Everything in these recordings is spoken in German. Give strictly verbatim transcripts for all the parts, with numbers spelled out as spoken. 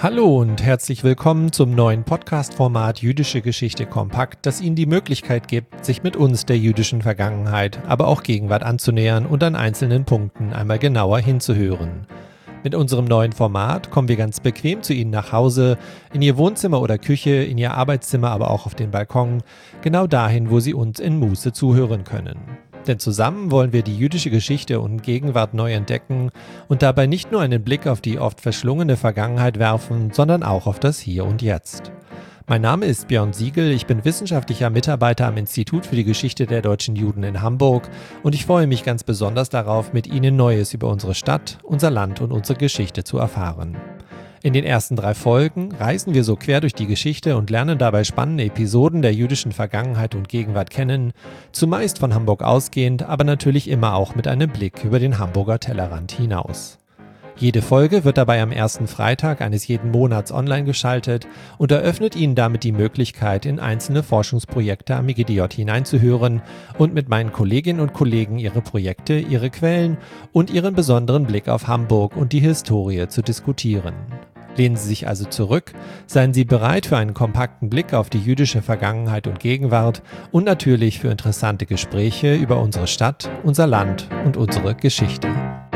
Hallo und herzlich willkommen zum neuen Podcast-Format Jüdische Geschichte kompakt, das Ihnen die Möglichkeit gibt, sich mit uns der jüdischen Vergangenheit, aber auch Gegenwart anzunähern und an einzelnen Punkten einmal genauer hinzuhören. Mit unserem neuen Format kommen wir ganz bequem zu Ihnen nach Hause, in Ihr Wohnzimmer oder Küche, in Ihr Arbeitszimmer, aber auch auf den Balkon, genau dahin, wo Sie uns in Muße zuhören können. Denn zusammen wollen wir die jüdische Geschichte und Gegenwart neu entdecken und dabei nicht nur einen Blick auf die oft verschlungene Vergangenheit werfen, sondern auch auf das Hier und Jetzt. Mein Name ist Björn Siegel, ich bin wissenschaftlicher Mitarbeiter am Institut für die Geschichte der deutschen Juden in Hamburg und ich freue mich ganz besonders darauf, mit Ihnen Neues über unsere Stadt, unser Land und unsere Geschichte zu erfahren. In den ersten drei Folgen reisen wir so quer durch die Geschichte und lernen dabei spannende Episoden der jüdischen Vergangenheit und Gegenwart kennen, zumeist von Hamburg ausgehend, aber natürlich immer auch mit einem Blick über den Hamburger Tellerrand hinaus. Jede Folge wird dabei am ersten Freitag eines jeden Monats online geschaltet und eröffnet Ihnen damit die Möglichkeit, in einzelne Forschungsprojekte am I G D J hineinzuhören und mit meinen Kolleginnen und Kollegen ihre Projekte, ihre Quellen und ihren besonderen Blick auf Hamburg und die Historie zu diskutieren. Lehnen Sie sich also zurück, seien Sie bereit für einen kompakten Blick auf die jüdische Vergangenheit und Gegenwart und natürlich für interessante Gespräche über unsere Stadt, unser Land und unsere Geschichte.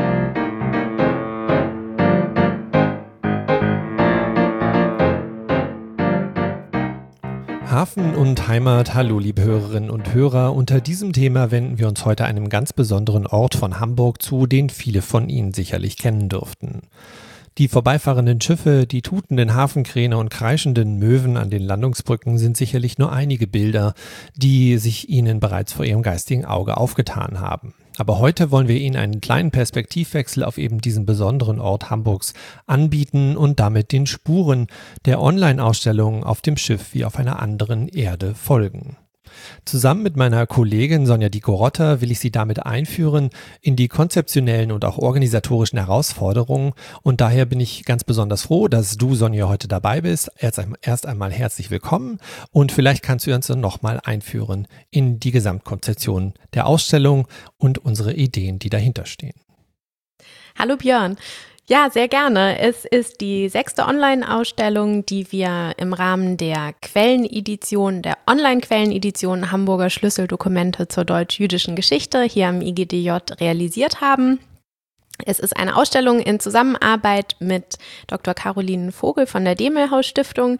Hafen und Heimat, hallo liebe Hörerinnen und Hörer, unter diesem Thema wenden wir uns heute einem ganz besonderen Ort von Hamburg zu, den viele von Ihnen sicherlich kennen dürften. Die vorbeifahrenden Schiffe, die tutenden Hafenkräne und kreischenden Möwen an den Landungsbrücken sind sicherlich nur einige Bilder, die sich Ihnen bereits vor Ihrem geistigen Auge aufgetan haben. Aber heute wollen wir Ihnen einen kleinen Perspektivwechsel auf eben diesen besonderen Ort Hamburgs anbieten und damit den Spuren der Online-Ausstellung auf dem Schiff wie auf einer anderen Erde folgen. Zusammen mit meiner Kollegin Sonja Dicko-Rotter will ich Sie damit einführen in die konzeptionellen und auch organisatorischen Herausforderungen und daher bin ich ganz besonders froh, dass du, Sonja, heute dabei bist. Erst einmal herzlich willkommen und vielleicht kannst du uns dann nochmal einführen in die Gesamtkonzeption der Ausstellung und unsere Ideen, die dahinter stehen. Hallo Björn. Ja, sehr gerne. Es ist die sechste Online-Ausstellung, die wir im Rahmen der Quellenedition, der Online-Quellenedition Hamburger Schlüsseldokumente zur deutsch-jüdischen Geschichte hier am I G D J realisiert haben. Es ist eine Ausstellung in Zusammenarbeit mit Doktor Caroline Vogel von der Demmelhaus-Stiftung.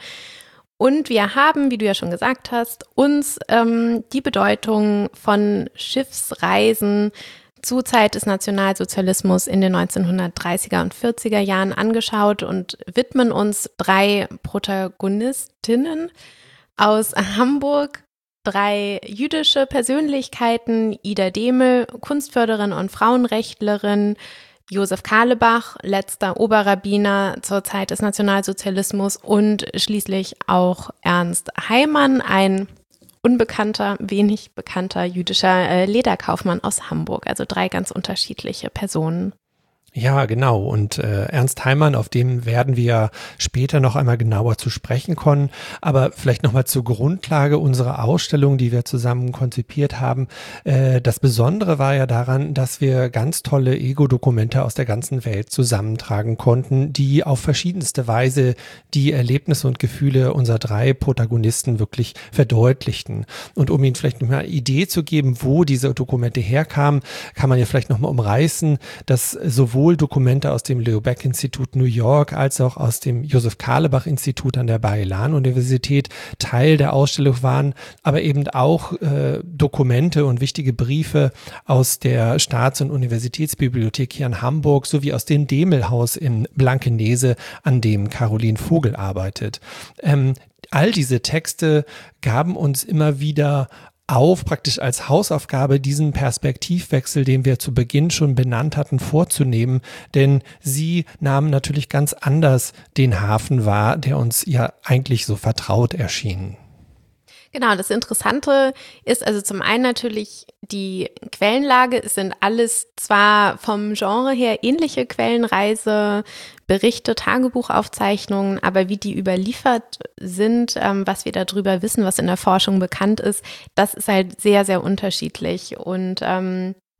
Und wir haben, wie du ja schon gesagt hast, uns ähm, die Bedeutung von Schiffsreisen zur Zeit des Nationalsozialismus in den neunzehnhundertdreißiger und vierziger Jahren angeschaut und widmen uns drei Protagonistinnen aus Hamburg, drei jüdische Persönlichkeiten, Ida Demel, Kunstförderin und Frauenrechtlerin, Josef Carlebach, letzter Oberrabbiner zur Zeit des Nationalsozialismus und schließlich auch Ernst Heimann, ein unbekannter, wenig bekannter jüdischer äh, Lederkaufmann aus Hamburg. Also drei ganz unterschiedliche Personen. Ja, genau. Und äh, Ernst Heimann, auf dem werden wir später noch einmal genauer zu sprechen kommen. Aber vielleicht nochmal zur Grundlage unserer Ausstellung, die wir zusammen konzipiert haben. Äh, das Besondere war ja daran, dass wir ganz tolle Ego-Dokumente aus der ganzen Welt zusammentragen konnten, die auf verschiedenste Weise die Erlebnisse und Gefühle unserer drei Protagonisten wirklich verdeutlichten. Und um Ihnen vielleicht noch mal eine Idee zu geben, wo diese Dokumente herkamen, kann man ja vielleicht nochmal umreißen, dass sowohl Dokumente aus dem Leo Baeck Institut New York als auch aus dem Josef Carlebach Institut an der Bar-Ilan-Universität Teil der Ausstellung waren, aber eben auch äh, Dokumente und wichtige Briefe aus der Staats- und Universitätsbibliothek hier in Hamburg sowie aus dem Demmelhaus in Blankenese, an dem Caroline Vogel arbeitet. Ähm, all diese Texte gaben uns immer wieder auf, praktisch als Hausaufgabe, diesen Perspektivwechsel, den wir zu Beginn schon benannt hatten, vorzunehmen. Denn sie nahmen natürlich ganz anders den Hafen wahr, der uns ja eigentlich so vertraut erschien. Genau, das Interessante ist also zum einen natürlich die Quellenlage. Es sind alles zwar vom Genre her ähnliche Quellenreise, Berichte, Tagebuchaufzeichnungen, aber wie die überliefert sind, ähm, was wir darüber wissen, was in der Forschung bekannt ist, das ist halt sehr, sehr unterschiedlich. Und ähm,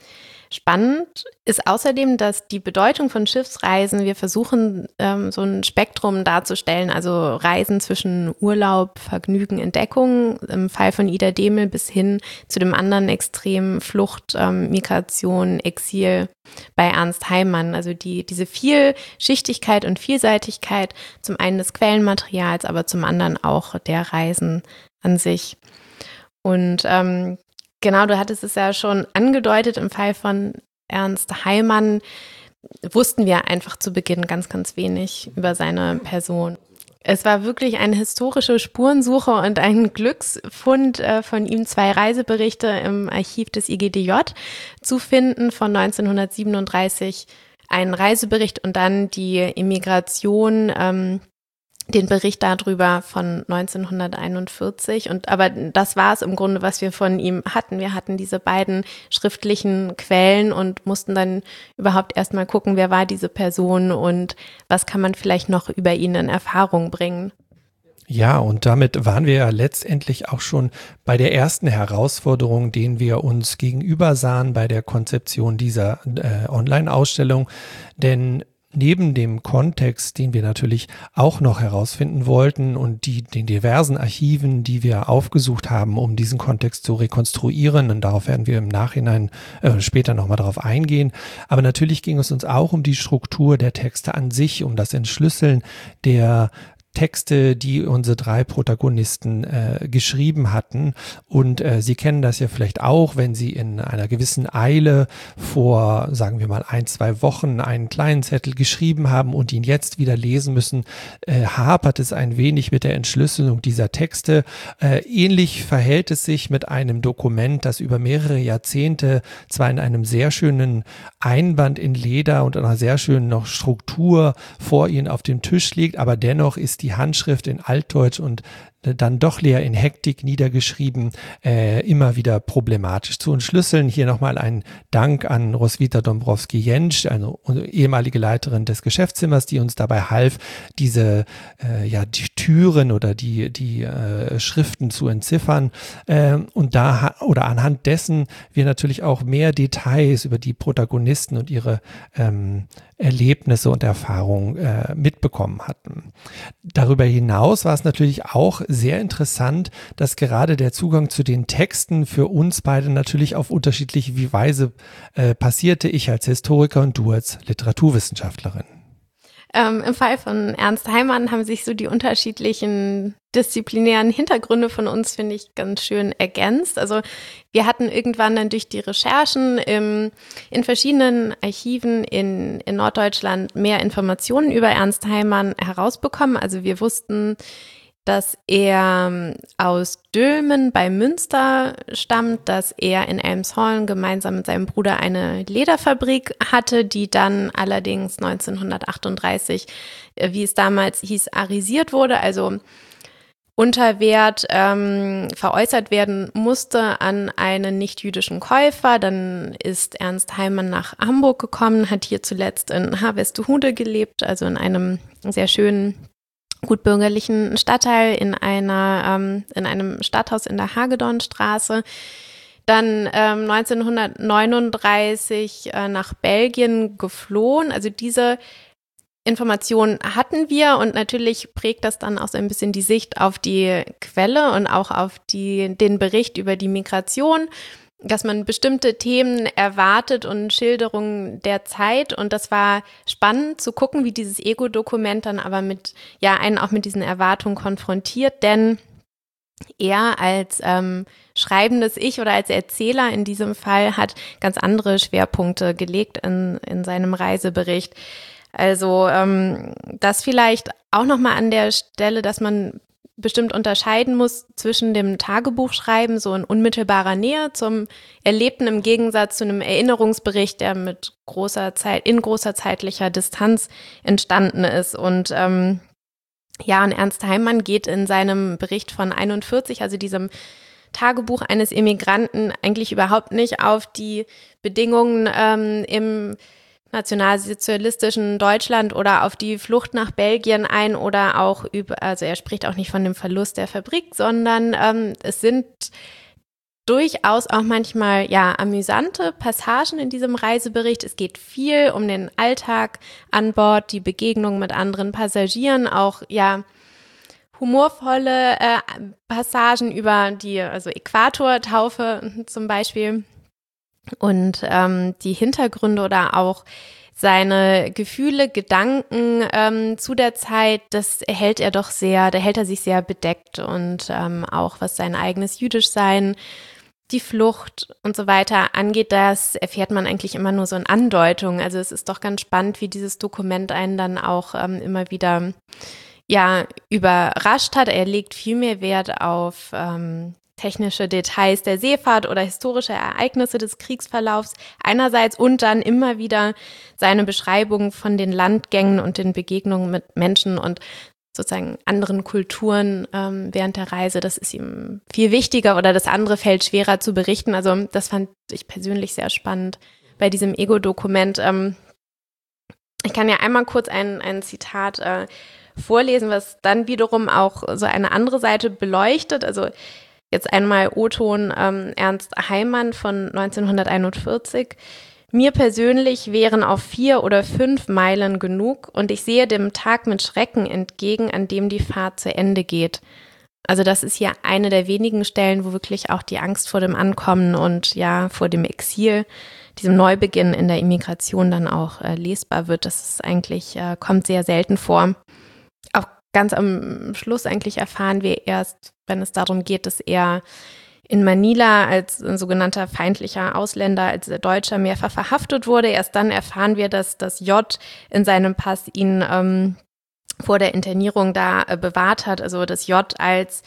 Spannend ist außerdem, dass die Bedeutung von Schiffsreisen, wir versuchen ähm, so ein Spektrum darzustellen, also Reisen zwischen Urlaub, Vergnügen, Entdeckung, im Fall von Ida Demel bis hin zu dem anderen Extrem Flucht, ähm, Migration, Exil bei Ernst Heimann. Also die, diese Vielschichtigkeit und Vielseitigkeit, zum einen des Quellenmaterials, aber zum anderen auch der Reisen an sich. Und ähm, genau, du hattest es ja schon angedeutet, im Fall von Ernst Heimann wussten wir einfach zu Beginn ganz, ganz wenig über seine Person. Es war wirklich eine historische Spurensuche und ein Glücksfund, äh, von ihm zwei Reiseberichte im Archiv des I G D J zu finden von neunzehnhundertsiebenunddreißig, einen Reisebericht und dann die Emigration, ähm, den Bericht darüber von neunzehnhunderteinundvierzig. Und aber das war es im Grunde, was wir von ihm hatten. Wir hatten diese beiden schriftlichen Quellen und mussten dann überhaupt erstmal gucken, wer war diese Person und was kann man vielleicht noch über ihn in Erfahrung bringen. Ja, und damit waren wir ja letztendlich auch schon bei der ersten Herausforderung, denen wir uns gegenüber sahen bei der Konzeption dieser äh, Online-Ausstellung. Denn neben dem Kontext, den wir natürlich auch noch herausfinden wollten und die, den diversen Archiven, die wir aufgesucht haben, um diesen Kontext zu rekonstruieren, und darauf werden wir im Nachhinein äh, später nochmal darauf eingehen, aber natürlich ging es uns auch um die Struktur der Texte an sich, um das Entschlüsseln der Texte, die unsere drei Protagonisten äh, geschrieben hatten. Und äh, Sie kennen das ja vielleicht auch, wenn Sie in einer gewissen Eile vor, sagen wir mal, ein, zwei Wochen einen kleinen Zettel geschrieben haben und ihn jetzt wieder lesen müssen, äh, hapert es ein wenig mit der Entschlüsselung dieser Texte. Äh, ähnlich verhält es sich mit einem Dokument, das über mehrere Jahrzehnte zwar in einem sehr schönen Einband in Leder und einer sehr schönen noch Struktur vor Ihnen auf dem Tisch liegt, aber dennoch ist die Handschrift in Altdeutsch und dann doch leer in Hektik niedergeschrieben, äh, immer wieder problematisch zu entschlüsseln. Hier nochmal ein Dank an Roswitha Dombrowski-Jentsch, eine ehemalige Leiterin des Geschäftszimmers, die uns dabei half, diese äh, ja die Türen oder die die äh, Schriften zu entziffern. Äh, und da oder anhand dessen wir natürlich auch mehr Details über die Protagonisten und ihre ähm, Erlebnisse und Erfahrungen äh, mitbekommen hatten. Darüber hinaus war es natürlich auch sehr interessant, dass gerade der Zugang zu den Texten für uns beide natürlich auf unterschiedliche Weise äh, passierte, ich als Historiker und du als Literaturwissenschaftlerin. Ähm, Im Fall von Ernst Heimann haben sich so die unterschiedlichen disziplinären Hintergründe von uns, finde ich, ganz schön ergänzt. Also wir hatten irgendwann dann durch die Recherchen im, in verschiedenen Archiven in, in Norddeutschland mehr Informationen über Ernst Heimann herausbekommen. Also wir wussten, dass er aus Dülmen bei Münster stammt, dass er in Elmshorn gemeinsam mit seinem Bruder eine Lederfabrik hatte, die dann allerdings neunzehnhundertachtunddreißig, wie es damals hieß, arisiert wurde, also unter Wert ähm, veräußert werden musste an einen nicht-jüdischen Käufer. Dann ist Ernst Heimann nach Hamburg gekommen, hat hier zuletzt in Harvestehude gelebt, also in einem sehr schönen gutbürgerlichen Stadtteil in einer ähm, in einem Stadthaus in der Hagedornstraße. Dann ähm, neunzehnhundertneununddreißig äh, nach Belgien geflohen. Also diese Informationen hatten wir und natürlich prägt das dann auch so ein bisschen die Sicht auf die Quelle und auch auf die, den Bericht über die Migration, dass man bestimmte Themen erwartet und Schilderungen der Zeit, und das war spannend zu gucken, wie dieses Ego-Dokument dann aber mit, ja, einen auch mit diesen Erwartungen konfrontiert, denn er als ähm, schreibendes Ich oder als Erzähler in diesem Fall hat ganz andere Schwerpunkte gelegt in, in seinem Reisebericht. Also ähm, das vielleicht auch nochmal an der Stelle, dass man bestimmt unterscheiden muss zwischen dem Tagebuchschreiben so in unmittelbarer Nähe zum Erlebten im Gegensatz zu einem Erinnerungsbericht, der mit großer Zeit, in großer zeitlicher Distanz entstanden ist. Und ähm, ja, und Ernst Heimann geht in seinem Bericht von einundvierzig, also diesem Tagebuch eines Immigranten, eigentlich überhaupt nicht auf die Bedingungen ähm, im nationalsozialistischen Deutschland oder auf die Flucht nach Belgien ein oder auch über, also er spricht auch nicht von dem Verlust der Fabrik, sondern ähm, es sind durchaus auch manchmal ja amüsante Passagen in diesem Reisebericht. Es geht viel um den Alltag an Bord, die Begegnung mit anderen Passagieren, auch ja humorvolle äh, Passagen über die also Äquatortaufe zum Beispiel und ähm, die Hintergründe oder auch seine Gefühle, Gedanken ähm, zu der Zeit, das hält er doch sehr, da hält er sich sehr bedeckt und ähm, auch was sein eigenes Jüdischsein, die Flucht und so weiter angeht, das erfährt man eigentlich immer nur so in Andeutungen. Also es ist doch ganz spannend, wie dieses Dokument einen dann auch ähm, immer wieder ja überrascht hat. Er legt viel mehr Wert auf ähm, technische Details der Seefahrt oder historische Ereignisse des Kriegsverlaufs einerseits und dann immer wieder seine Beschreibung von den Landgängen und den Begegnungen mit Menschen und sozusagen anderen Kulturen ähm, während der Reise. Das ist ihm viel wichtiger oder das andere fällt schwerer zu berichten. Also das fand ich persönlich sehr spannend bei diesem Ego-Dokument. Ähm, ich kann ja einmal kurz ein, ein Zitat äh, vorlesen, was dann wiederum auch so eine andere Seite beleuchtet. Also jetzt einmal O-Ton ähm, Ernst Heimann von neunzehnhunderteinundvierzig. Mir persönlich wären auf vier oder fünf Meilen genug und ich sehe dem Tag mit Schrecken entgegen, an dem die Fahrt zu Ende geht. Also das ist hier eine der wenigen Stellen, wo wirklich auch die Angst vor dem Ankommen und ja vor dem Exil, diesem Neubeginn in der Immigration dann auch äh, lesbar wird. Das ist eigentlich, äh, kommt sehr selten vor. Auch ganz am Schluss eigentlich erfahren wir erst, wenn es darum geht, dass er in Manila als ein sogenannter feindlicher Ausländer, als Deutscher mehrfach verhaftet wurde. Erst dann erfahren wir, dass das J in seinem Pass ihn ähm, vor der Internierung da äh, bewahrt hat. Also das J als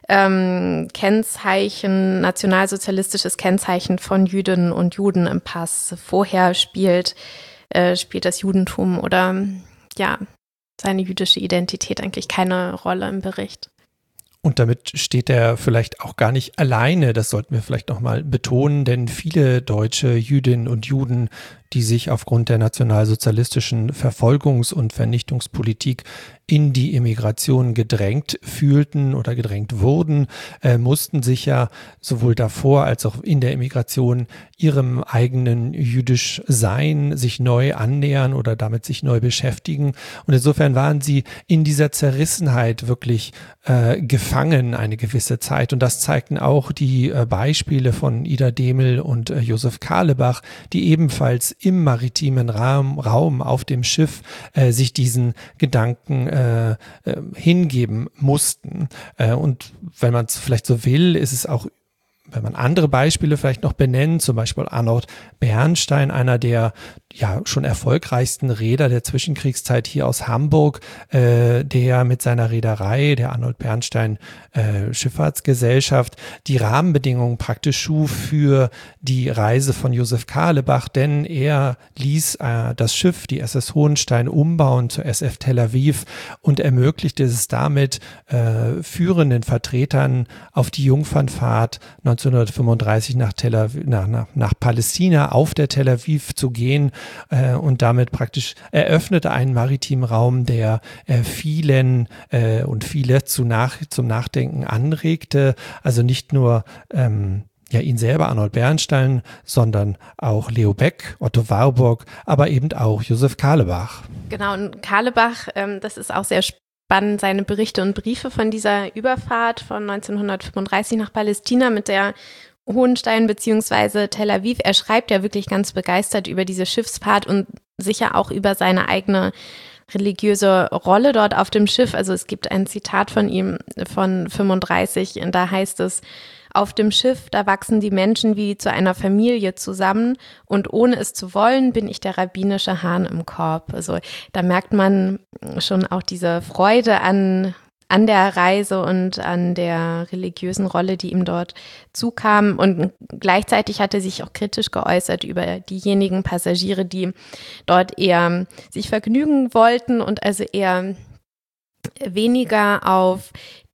ähm, Kennzeichen, nationalsozialistisches Kennzeichen von Jüdinnen und Juden im Pass. Vorher spielt, äh, spielt das Judentum oder ja seine jüdische Identität eigentlich keine Rolle im Bericht. Und damit steht er vielleicht auch gar nicht alleine, das sollten wir vielleicht nochmal betonen, denn viele deutsche Jüdinnen und Juden, die sich aufgrund der nationalsozialistischen Verfolgungs- und Vernichtungspolitik in die Emigration gedrängt fühlten oder gedrängt wurden, äh, mussten sich ja sowohl davor als auch in der Emigration ihrem eigenen jüdisch Sein sich neu annähern oder damit sich neu beschäftigen. Und insofern waren sie in dieser Zerrissenheit wirklich äh, gefangen eine gewisse Zeit. Und das zeigten auch die äh, Beispiele von Ida Demel und äh, Josef Karlebach, die ebenfalls im maritimen Raum, Raum auf dem Schiff äh, sich diesen Gedanken äh, äh, hingeben mussten. Äh, und wenn man es vielleicht so will, ist es auch, wenn man andere Beispiele vielleicht noch benennt, zum Beispiel Arnold Bernstein, einer der ja schon erfolgreichsten Reeder der Zwischenkriegszeit hier aus Hamburg, äh, der mit seiner Reederei, der Arnold Bernstein äh, Schifffahrtsgesellschaft, die Rahmenbedingungen praktisch schuf für die Reise von Josef Karlebach, denn er ließ äh, das Schiff, die S S Hohenstein, umbauen zur S F Tel Aviv und ermöglichte es damit äh, führenden Vertretern auf die Jungfernfahrt neunzehnhundertfünfunddreißig nach, Tel Aviv, nach, nach, nach Palästina auf der Tel Aviv zu gehen äh, und damit praktisch eröffnete einen maritimen Raum, der äh, vielen äh, und viele zu nach, zum Nachdenken anregte. Also nicht nur ähm, ja ihn selber, Arnold Bernstein, sondern auch Leo Beck, Otto Warburg, aber eben auch Josef Karlebach. Genau, und Karlebach, ähm, das ist auch sehr spannend, seine Berichte und Briefe von dieser Überfahrt von neunzehnhundertfünfunddreißig nach Palästina mit der Hohenstein beziehungsweise Tel Aviv. Er schreibt ja wirklich ganz begeistert über diese Schiffsfahrt und sicher auch über seine eigene religiöse Rolle dort auf dem Schiff. Also es gibt ein Zitat von ihm von fünfunddreißig, und da heißt es: Auf dem Schiff, da wachsen die Menschen wie zu einer Familie zusammen und ohne es zu wollen, bin ich der rabbinische Hahn im Korb. Also da merkt man schon auch diese Freude an an der Reise und an der religiösen Rolle, die ihm dort zukam. Und gleichzeitig hat er sich auch kritisch geäußert über diejenigen Passagiere, die dort eher sich vergnügen wollten und also eher weniger auf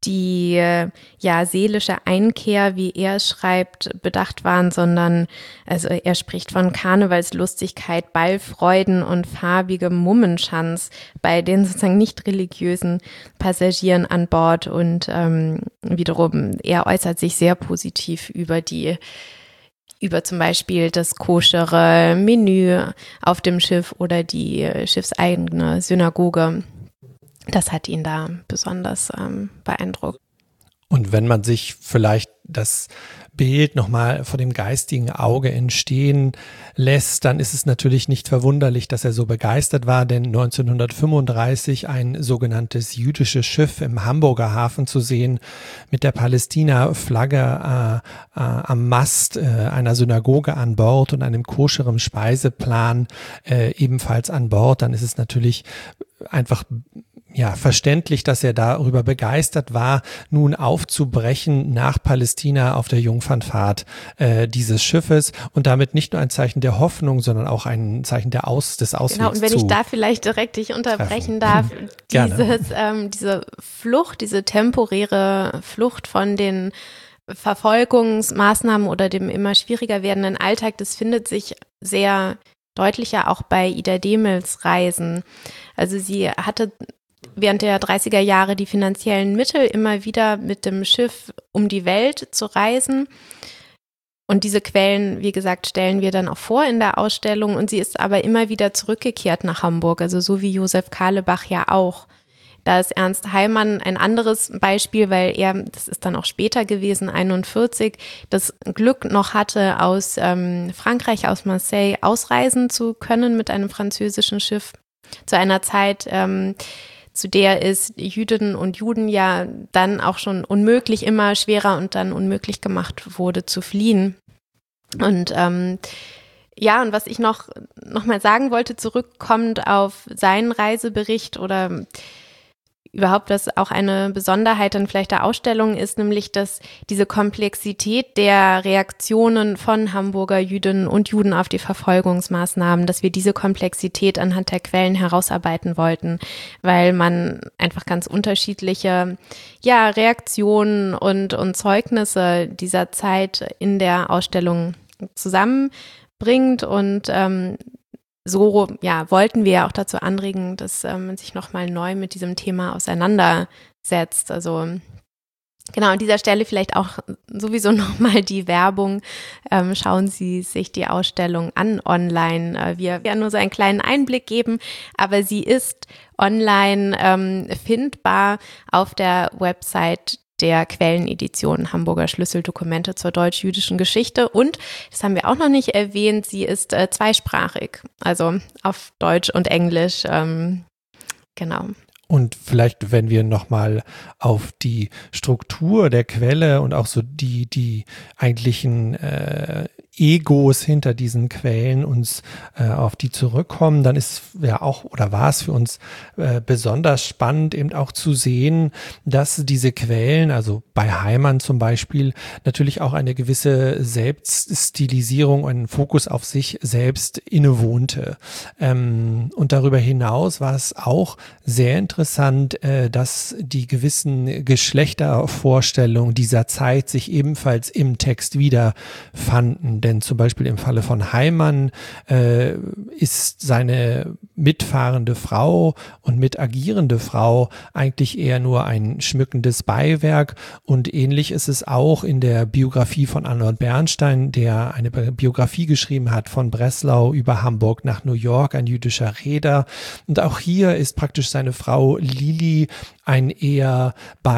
die ja seelische Einkehr, wie er es schreibt, bedacht waren, sondern also er spricht von Karnevalslustigkeit, Ballfreuden und farbigem Mummenschanz bei den sozusagen nicht religiösen Passagieren an Bord und ähm, wiederum, er äußert sich sehr positiv über die über zum Beispiel das koschere Menü auf dem Schiff oder die schiffseigene Synagoge. Das hat ihn da besonders ähm, beeindruckt. Und wenn man sich vielleicht das Bild nochmal vor dem geistigen Auge entstehen lässt, dann ist es natürlich nicht verwunderlich, dass er so begeistert war, denn neunzehnhundertfünfunddreißig ein sogenanntes jüdisches Schiff im Hamburger Hafen zu sehen, mit der Palästina-Flagge äh, äh, am Mast, äh, einer Synagoge an Bord und einem koscheren Speiseplan äh, ebenfalls an Bord, dann ist es natürlich einfach ja, verständlich, dass er darüber begeistert war, nun aufzubrechen nach Palästina auf der Jungfernfahrt äh, dieses Schiffes und damit nicht nur ein Zeichen der Hoffnung, sondern auch ein Zeichen der Aus, des Auswegs. Genau, und wenn zu ich da vielleicht direkt dich unterbrechen darf, dieses, ähm, diese Flucht, diese temporäre Flucht von den Verfolgungsmaßnahmen oder dem immer schwieriger werdenden Alltag, das findet sich sehr deutlicher auch bei Ida Demels Reisen. Also sie hatte während der dreißiger Jahre die finanziellen Mittel, immer wieder mit dem Schiff um die Welt zu reisen. Und diese Quellen, wie gesagt, stellen wir dann auch vor in der Ausstellung. Und sie ist aber immer wieder zurückgekehrt nach Hamburg, also so wie Josef Kahlebach ja auch. Da ist Ernst Heimann ein anderes Beispiel, weil er, das ist dann auch später gewesen, einundvierzig, das Glück noch hatte, aus ähm, Frankreich, aus Marseille ausreisen zu können mit einem französischen Schiff zu einer Zeit, ähm, zu der es Jüdinnen und Juden ja dann auch schon unmöglich, immer schwerer und dann unmöglich gemacht wurde zu fliehen. Und ähm, ja, und was ich noch, noch mal sagen wollte, zurückkommend auf seinen Reisebericht oder überhaupt, was auch eine Besonderheit dann vielleicht der Ausstellung ist, nämlich, dass diese Komplexität der Reaktionen von Hamburger Jüdinnen und Juden auf die Verfolgungsmaßnahmen, dass wir diese Komplexität anhand der Quellen herausarbeiten wollten, weil man einfach ganz unterschiedliche ja, Reaktionen und, und Zeugnisse dieser Zeit in der Ausstellung zusammenbringt und ähm, so ja, wollten wir ja auch dazu anregen, dass ähm, man sich nochmal neu mit diesem Thema auseinandersetzt. Also genau, an dieser Stelle vielleicht auch sowieso nochmal die Werbung. Ähm, schauen Sie sich die Ausstellung an online. Äh, wir werden nur so einen kleinen Einblick geben, aber sie ist online ähm, findbar auf der Website der Quellenedition Hamburger Schlüsseldokumente zur deutsch-jüdischen Geschichte. Und, das haben wir auch noch nicht erwähnt, sie ist äh, zweisprachig, also auf Deutsch und Englisch. Ähm, genau. Und vielleicht, wenn wir nochmal auf die Struktur der Quelle und auch so die, die eigentlichen äh, Egos hinter diesen Quellen uns äh, auf die zurückkommen, dann ist ja auch oder war es für uns äh, besonders spannend, eben auch zu sehen, dass diese Quellen, also bei Heimann zum Beispiel, natürlich auch eine gewisse Selbststilisierung, einen Fokus auf sich selbst innewohnte. Ähm, und darüber hinaus war es auch sehr interessant, äh, dass die gewissen Geschlechtervorstellungen dieser Zeit sich ebenfalls im Text wiederfanden. Denn zum Beispiel im Falle von Heimann äh, ist seine mitfahrende Frau und mitagierende Frau eigentlich eher nur ein schmückendes Beiwerk. Und ähnlich ist es auch in der Biografie von Arnold Bernstein, der eine Biografie geschrieben hat von Breslau über Hamburg nach New York, ein jüdischer Reeder. Und auch hier ist praktisch seine Frau Lili ein eher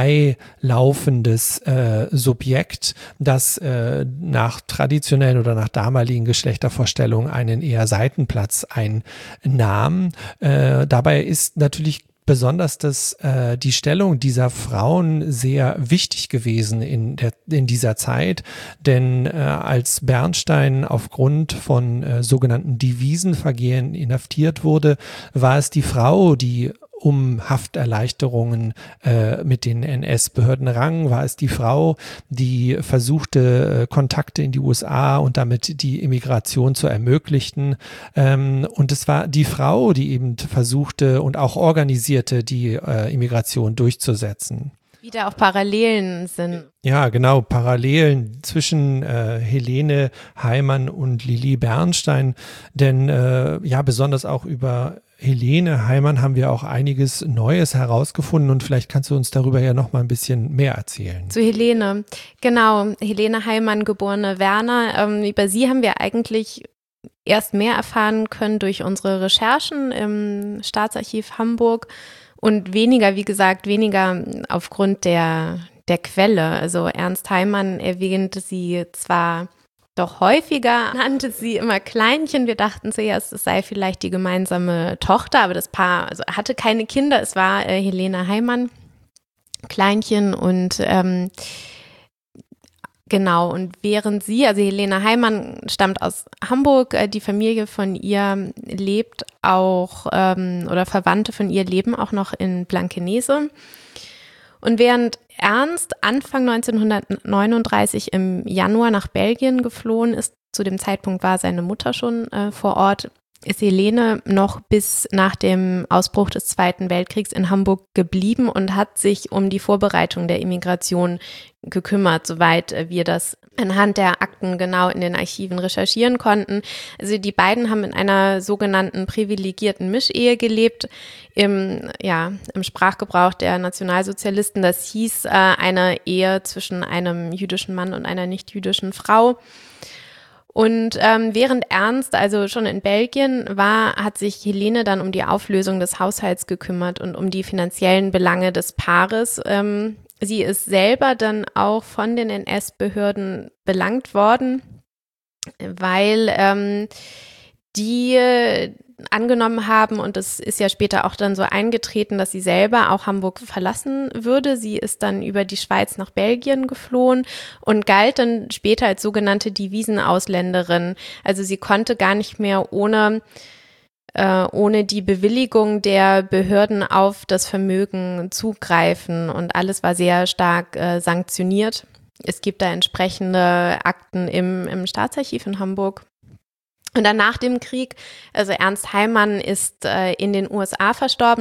beilaufendes äh, Subjekt, das äh, nach traditionellen oder nach damaligen Geschlechtervorstellungen einen eher Seitenplatz einnahm. Äh, dabei ist natürlich besonders dass äh, die Stellung dieser Frauen sehr wichtig gewesen in der in dieser Zeit, denn äh, als Bernstein aufgrund von äh, sogenannten Devisenvergehen inhaftiert wurde, war es die Frau, die um Hafterleichterungen äh, mit den N S-Behörden rang, war es die Frau, die versuchte, äh, Kontakte in die U S A und damit die Immigration zu ermöglichen. Ähm, und es war die Frau, die eben versuchte und auch organisierte, die äh, Immigration durchzusetzen. Wie da auch Parallelen sind. Ja, genau, Parallelen zwischen äh, Helene Heimann und Lili Bernstein, denn äh, ja, besonders auch über Helene Heimann haben wir auch einiges Neues herausgefunden und vielleicht kannst du uns darüber ja noch mal ein bisschen mehr erzählen. Zu Helene, genau, Helene Heimann, geborene Werner, ähm, über sie haben wir eigentlich erst mehr erfahren können durch unsere Recherchen im Staatsarchiv Hamburg und weniger, wie gesagt, weniger aufgrund der, der Quelle. Also Ernst Heimann erwähnte sie zwar doch häufiger, nannte sie immer Kleinchen. Wir dachten zuerst, es sei vielleicht die gemeinsame Tochter, aber das Paar also hatte keine Kinder. Es war äh, Helene Heimann, Kleinchen und ähm, genau, und während sie, also Helene Heimann stammt aus Hamburg, äh, die Familie von ihr lebt auch, ähm, oder Verwandte von ihr leben auch noch in Blankenese. Und während Ernst Anfang neunzehnhundertneununddreißig im Januar nach Belgien geflohen ist, zu dem Zeitpunkt war seine Mutter schon äh, vor Ort, ist Helene noch bis nach dem Ausbruch des Zweiten Weltkriegs in Hamburg geblieben und hat sich um die Vorbereitung der Immigration gekümmert, soweit wir das anhand der Akten genau in den Archiven recherchieren konnten. Also die beiden haben in einer sogenannten privilegierten Mischehe gelebt, im, ja, im Sprachgebrauch der Nationalsozialisten. Das hieß äh, eine Ehe zwischen einem jüdischen Mann und einer nicht-jüdischen Frau. Und ähm, während Ernst also schon in Belgien war, hat sich Helene dann um die Auflösung des Haushalts gekümmert und um die finanziellen Belange des Paares. Ähm, sie ist selber dann auch von den N S-Behörden belangt worden, weil ähm, die angenommen haben, und das ist ja später auch dann so eingetreten, dass sie selber auch Hamburg verlassen würde. Sie ist dann über die Schweiz nach Belgien geflohen und galt dann später als sogenannte Devisenausländerin. Also sie konnte gar nicht mehr ohne, äh, ohne die Bewilligung der Behörden auf das Vermögen zugreifen, und alles war sehr stark äh, sanktioniert. Es gibt da entsprechende Akten im, im Staatsarchiv in Hamburg. Und dann nach dem Krieg, also Ernst Heimann ist äh, in den U S A verstorben,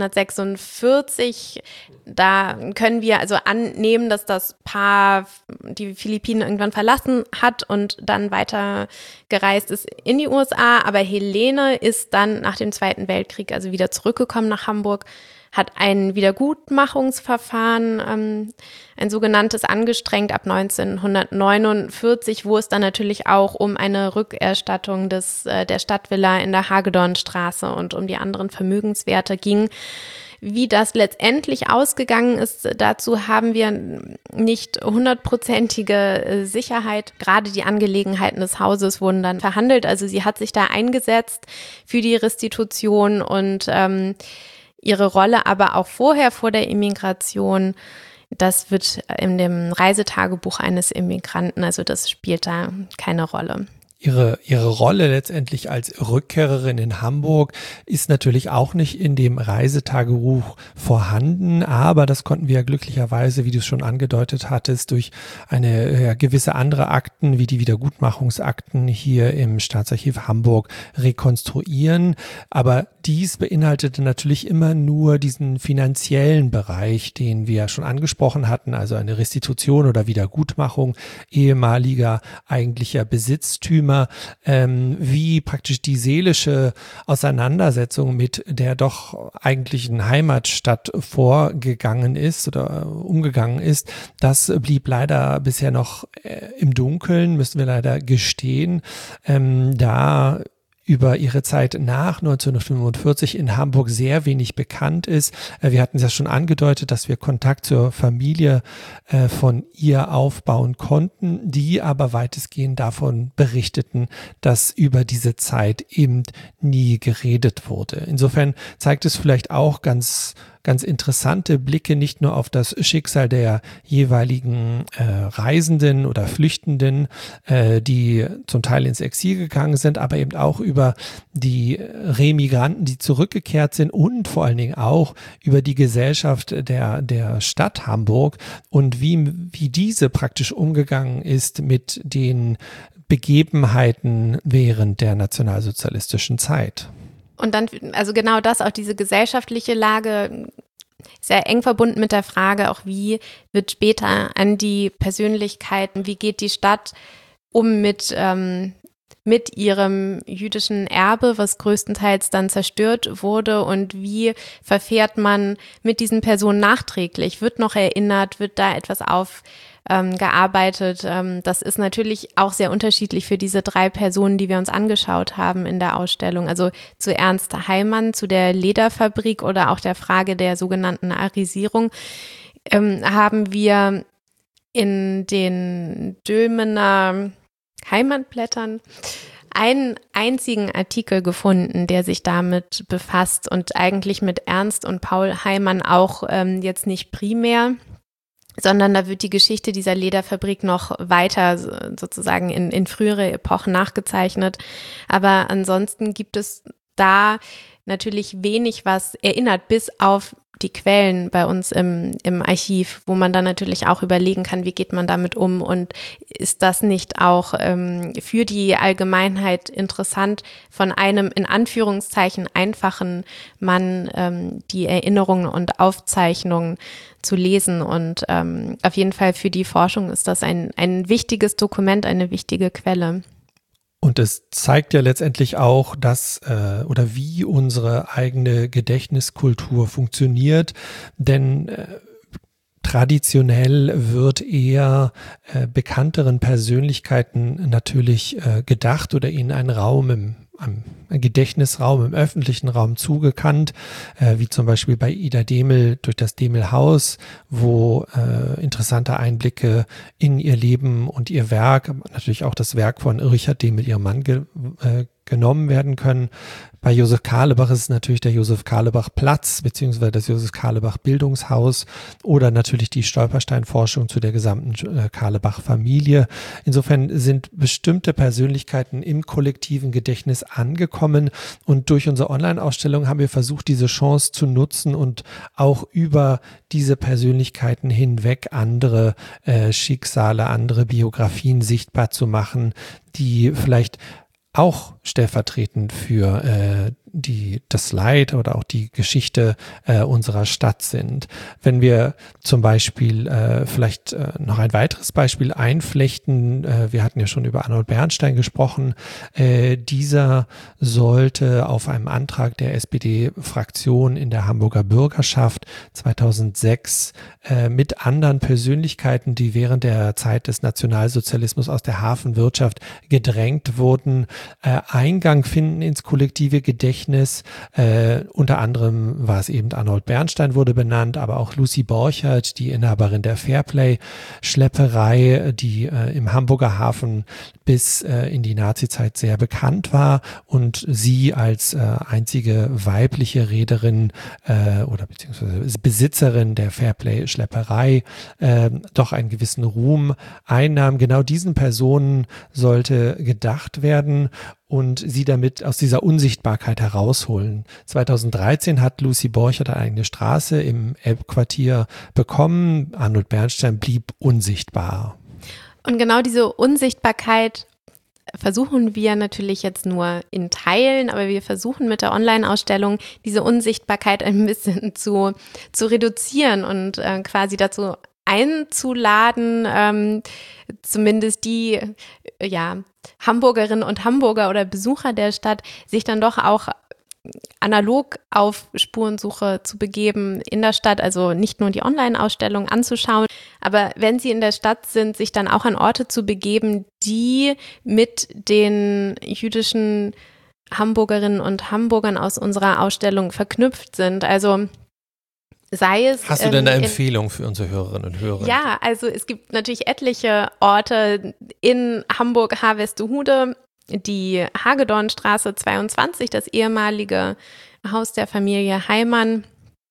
neunzehnhundertsechsundvierzig. Da können wir also annehmen, dass das Paar die Philippinen irgendwann verlassen hat und dann weiter gereist ist in die U S A. Aber Helene ist dann nach dem Zweiten Weltkrieg also wieder zurückgekommen nach Hamburg, hat ein Wiedergutmachungsverfahren, ähm, ein sogenanntes, angestrengt ab neunzehnhundertneunundvierzig, wo es dann natürlich auch um eine Rückerstattung des, äh, der Stadtvilla in der Hagedornstraße und um die anderen Vermögenswerte ging. Wie das letztendlich ausgegangen ist, dazu haben wir nicht hundertprozentige Sicherheit. Gerade die Angelegenheiten des Hauses wurden dann verhandelt. Also sie hat sich da eingesetzt für die Restitution und ähm, ihre Rolle aber auch vorher, vor der Immigration, das wird in dem Reisetagebuch eines Immigranten, also das spielt da keine Rolle. Ihre, ihre Rolle letztendlich als Rückkehrerin in Hamburg ist natürlich auch nicht in dem Reisetagebuch vorhanden, aber das konnten wir ja glücklicherweise, wie du es schon angedeutet hattest, durch eine ja, gewisse andere Akten, wie die Wiedergutmachungsakten hier im Staatsarchiv Hamburg rekonstruieren. Aber dies beinhaltete natürlich immer nur diesen finanziellen Bereich, den wir schon angesprochen hatten, also eine Restitution oder Wiedergutmachung ehemaliger eigentlicher Besitztümer. Ähm, wie praktisch die seelische Auseinandersetzung mit der doch eigentlichen Heimatstadt vorgegangen ist oder umgegangen ist, das blieb leider bisher noch äh, im Dunkeln, müssen wir leider gestehen, ähm, da über ihre Zeit nach neunzehnhundertfünfundvierzig in Hamburg sehr wenig bekannt ist. Wir hatten es ja schon angedeutet, dass wir Kontakt zur Familie äh, von ihr aufbauen konnten, die aber weitestgehend davon berichteten, dass über diese Zeit eben nie geredet wurde. Insofern zeigt es vielleicht auch ganz ganz interessante Blicke nicht nur auf das Schicksal der jeweiligen äh, Reisenden oder Flüchtenden, äh, die zum Teil ins Exil gegangen sind, aber eben auch über die Remigranten, die zurückgekehrt sind, und vor allen Dingen auch über die Gesellschaft der, der Stadt Hamburg und wie, wie diese praktisch umgegangen ist mit den Begebenheiten während der nationalsozialistischen Zeit. Und dann, also genau das, auch diese gesellschaftliche Lage, sehr eng verbunden mit der Frage auch, wie wird später an die Persönlichkeiten, wie geht die Stadt um mit, ähm, mit ihrem jüdischen Erbe, was größtenteils dann zerstört wurde, und wie verfährt man mit diesen Personen nachträglich? Wird noch erinnert? Wird da etwas auf Ähm, gearbeitet. Ähm, das ist natürlich auch sehr unterschiedlich für diese drei Personen, die wir uns angeschaut haben in der Ausstellung. Also zu Ernst Heimann, zu der Lederfabrik oder auch der Frage der sogenannten Arisierung ähm, haben wir in den Dülmener Heimatblättern einen einzigen Artikel gefunden, der sich damit befasst und eigentlich mit Ernst und Paul Heimann auch ähm, jetzt nicht primär, sondern da wird die Geschichte dieser Lederfabrik noch weiter sozusagen in, in frühere Epochen nachgezeichnet. Aber ansonsten gibt es da natürlich wenig, was erinnert, bis auf die Quellen bei uns im, im Archiv, wo man dann natürlich auch überlegen kann, wie geht man damit um, und ist das nicht auch ähm, für die Allgemeinheit interessant, von einem in Anführungszeichen einfachen Mann ähm, die Erinnerungen und Aufzeichnungen zu lesen. Und ähm, auf jeden Fall für die Forschung ist das ein, ein wichtiges Dokument, eine wichtige Quelle. Und es zeigt ja letztendlich auch, dass äh, oder wie unsere eigene Gedächtniskultur funktioniert, denn äh, traditionell wird eher äh, bekannteren Persönlichkeiten natürlich äh, gedacht oder ihnen ein Raum im einem Gedächtnisraum, im öffentlichen Raum zugekannt, äh, wie zum Beispiel bei Ida Demel durch das Demel-Haus, wo äh, interessante Einblicke in ihr Leben und ihr Werk, natürlich auch das Werk von Richard Demel, ihrem Mann, ge, äh, genommen werden können. Bei Josef Carlebach ist es natürlich der Josef Carlebach Platz beziehungsweise das Josef Carlebach Bildungshaus oder natürlich die Stolperstein-Forschung zu der gesamten äh, Carlebach Familie. Insofern sind bestimmte Persönlichkeiten im kollektiven Gedächtnis angekommen, und durch unsere Online-Ausstellung haben wir versucht, diese Chance zu nutzen und auch über diese Persönlichkeiten hinweg andere äh, Schicksale, andere Biografien sichtbar zu machen, die vielleicht auch stellvertretend für äh, die das Leid oder auch die Geschichte äh, unserer Stadt sind. Wenn wir zum Beispiel äh, vielleicht äh, noch ein weiteres Beispiel einflechten, äh, wir hatten ja schon über Arnold Bernstein gesprochen, äh, dieser sollte auf einem Antrag der S P D-Fraktion in der Hamburger Bürgerschaft zweitausendsechs äh, mit anderen Persönlichkeiten, die während der Zeit des Nationalsozialismus aus der Hafenwirtschaft gedrängt wurden, äh, Eingang finden ins kollektive Gedächtnis. Äh, unter anderem war es eben Arnold Bernstein wurde benannt, aber auch Lucy Borchert, die Inhaberin der Fairplay-Schlepperei, die äh, im Hamburger Hafen bis äh, in die Nazizeit sehr bekannt war, und sie als äh, einzige weibliche Reederin äh, oder beziehungsweise Besitzerin der Fairplay-Schlepperei äh, doch einen gewissen Ruhm einnahm. Genau diesen Personen sollte gedacht werden und sie damit aus dieser Unsichtbarkeit herausholen. zweitausenddreizehn hat Lucy Borchert eine eigene Straße im Elbquartier bekommen. Arnold Bernstein blieb unsichtbar. Und genau diese Unsichtbarkeit versuchen wir natürlich jetzt nur in Teilen, aber wir versuchen mit der Online-Ausstellung diese Unsichtbarkeit ein bisschen zu, zu reduzieren und äh, quasi dazu einzuladen, ähm, zumindest die ja, Hamburgerinnen und Hamburger oder Besucher der Stadt, sich dann doch auch analog auf Spurensuche zu begeben in der Stadt, also nicht nur die Online-Ausstellung anzuschauen, aber wenn sie in der Stadt sind, sich dann auch an Orte zu begeben, die mit den jüdischen Hamburgerinnen und Hamburgern aus unserer Ausstellung verknüpft sind. Also sei es. Hast du denn eine ähm, Empfehlung für unsere Hörerinnen und Hörer? Ja, also es gibt natürlich etliche Orte in Hamburg-Harvestehude, die Hagedornstraße zweiundzwanzig, das ehemalige Haus der Familie Heimann.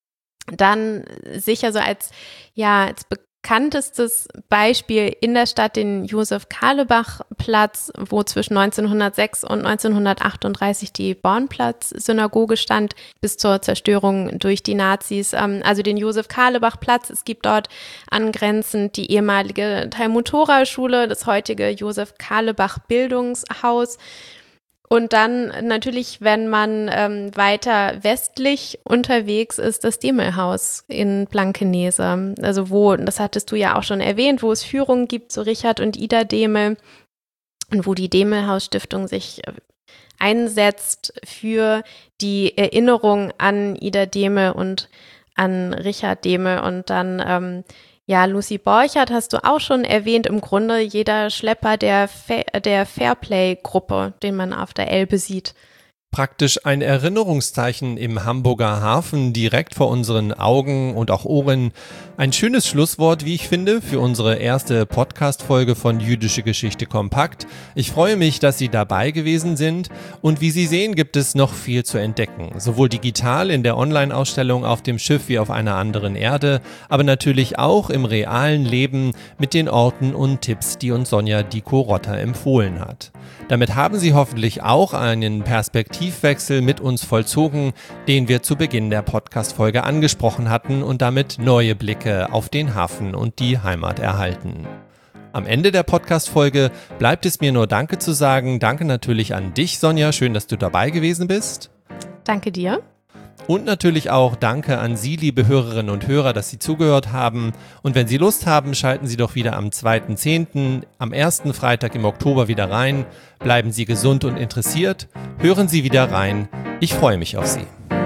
Dann sicher so als, ja, als bekanntestes Beispiel in der Stadt den Josef-Carlebach-Platz, wo zwischen neunzehnhundertsechs und neunzehnhundertachtunddreißig die Bornplatz-Synagoge stand, bis zur Zerstörung durch die Nazis. Also den Josef-Carlebach-Platz. Es gibt dort angrenzend die ehemalige Talmud-Tora-Schule, das heutige Josef-Carlebach-Bildungshaus. Und dann natürlich, wenn man ähm, weiter westlich unterwegs ist, das Demelhaus in Blankenese. Also wo, das hattest du ja auch schon erwähnt, wo es Führungen gibt zu Richard und Ida Demel und wo die Demelhaus-Stiftung sich einsetzt für die Erinnerung an Ida Demel und an Richard Demel. Und dann ähm, ja, Lucy Borchert hast du auch schon erwähnt, im Grunde jeder Schlepper der, Fa- der Fairplay-Gruppe, den man auf der Elbe sieht. Praktisch ein Erinnerungszeichen im Hamburger Hafen direkt vor unseren Augen und auch Ohren. Ein schönes Schlusswort, wie ich finde, für unsere erste Podcast-Folge von Jüdische Geschichte kompakt. Ich freue mich, dass Sie dabei gewesen sind und wie Sie sehen, gibt es noch viel zu entdecken. Sowohl digital in der Online-Ausstellung auf dem Schiff wie auf einer anderen Erde, aber natürlich auch im realen Leben mit den Orten und Tipps, die uns Sonja Diko-Rotter empfohlen hat. Damit haben Sie hoffentlich auch einen Perspektivwechsel mit uns vollzogen, den wir zu Beginn der Podcast-Folge angesprochen hatten und damit neue Blicke auf den Hafen und die Heimat erhalten. Am Ende der Podcast-Folge bleibt es mir nur Danke zu sagen. Danke natürlich an dich, Sonja. Schön, dass du dabei gewesen bist. Danke dir. Und natürlich auch Danke an Sie, liebe Hörerinnen und Hörer, dass Sie zugehört haben. Und wenn Sie Lust haben, schalten Sie doch wieder am zweiten zehnten am ersten Freitag im Oktober wieder rein. Bleiben Sie gesund und interessiert. Hören Sie wieder rein. Ich freue mich auf Sie.